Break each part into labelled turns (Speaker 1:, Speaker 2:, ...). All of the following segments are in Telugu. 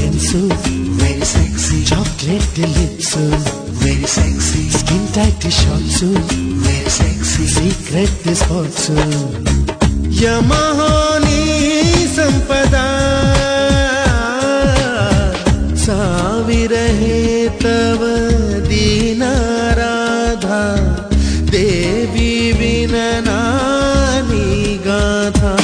Speaker 1: hands, very sexy. Chocolate lips, very sexy. Skin tight shorts, very sexy. Secret spots. Yamahoni sampada savirahe tava dinaradha devi vinanani gatha.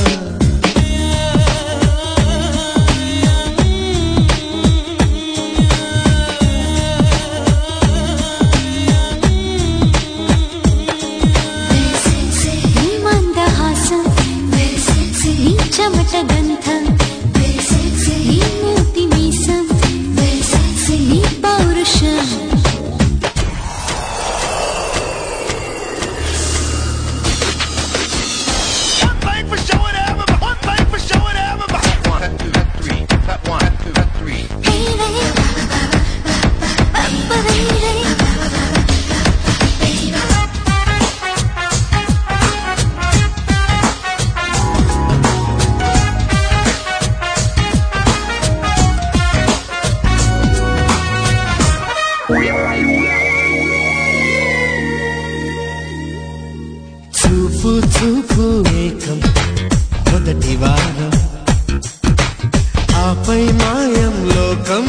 Speaker 2: చెమట గంధం very sexy. నీ మూతి మీసం very sexy. నీ పౌరుషం
Speaker 3: One thing for sure and ever, one thing for sure and ever. 1, 2, 3, 1, 2, 3.
Speaker 2: hey hey
Speaker 1: చూపు చూపు ఏకం మొదటి వారం ఆపై మాయం లోకం.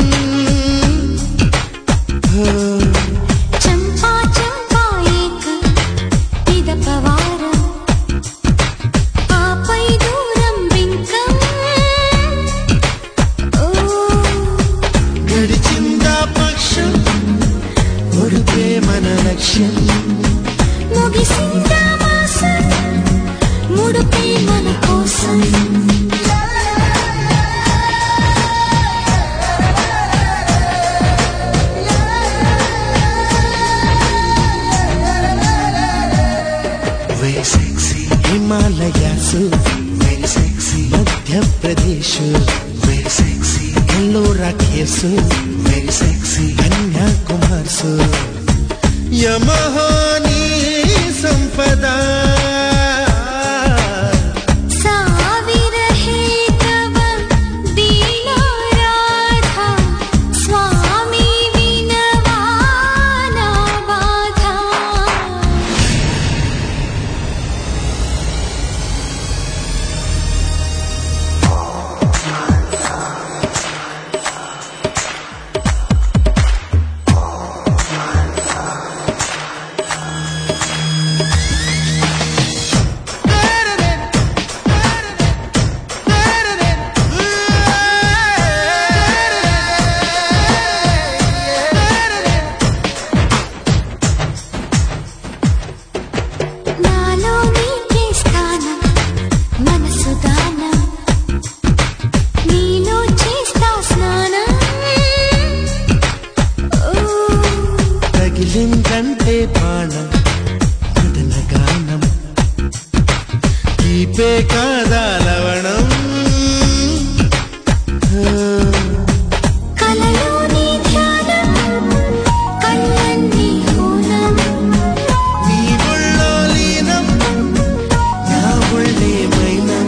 Speaker 2: చంపా చంపా ఏకం ఇదపవారం ఆపై దూరం బింకం. ఓ
Speaker 1: గడిచిందా పక్షం ఒడిపే మన లక్ష్యం.
Speaker 2: ముగిసిందా మాసం ముడుపే మన కోసం.
Speaker 1: very sexy. Himalayas very sexy. Madhya Pradesh very sexy. Ellora కేసు very sexy. కన్యాకుమార్స్ యమహాని సంపద
Speaker 2: సావిరహే తవ దీనారాధా స్వామి వినవానా బాధా. నాలో నీకే స్థానం మనసు దానం నీలో చేస్తా స్నానం. ఓ
Speaker 1: తగిలిందంటే బాణం మదన గానం తీపే కాదా లవణం.
Speaker 2: కలలోని ధ్యానం కళ్ళన్నీ హోనం.
Speaker 1: నీ ఒళ్ళో లీనం నా ఒళ్ళే మైనం.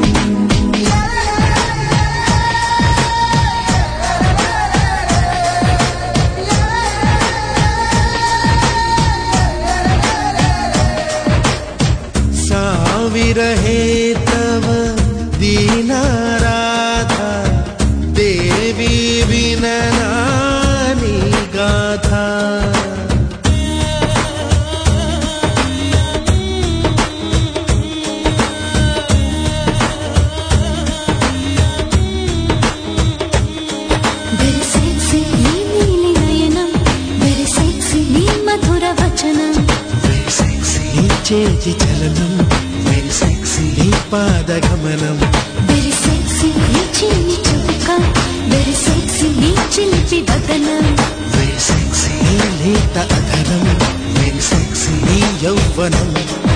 Speaker 1: సావిరహే తవ దీనారాధా దేవి విననాని గాథా.
Speaker 2: very sexy. నీ నీలి నయనం very sexy. నీ మధుర వచనం
Speaker 1: very sexy. నీ చేతి చలనం very sexy. నీ పాదగమనం
Speaker 2: very sexy. నీ చిన్ని చుక్క very sexy. నీ చిలిపి వదనం
Speaker 1: very sexy. నీ లేత అధరం very sexy. నీ యౌవనం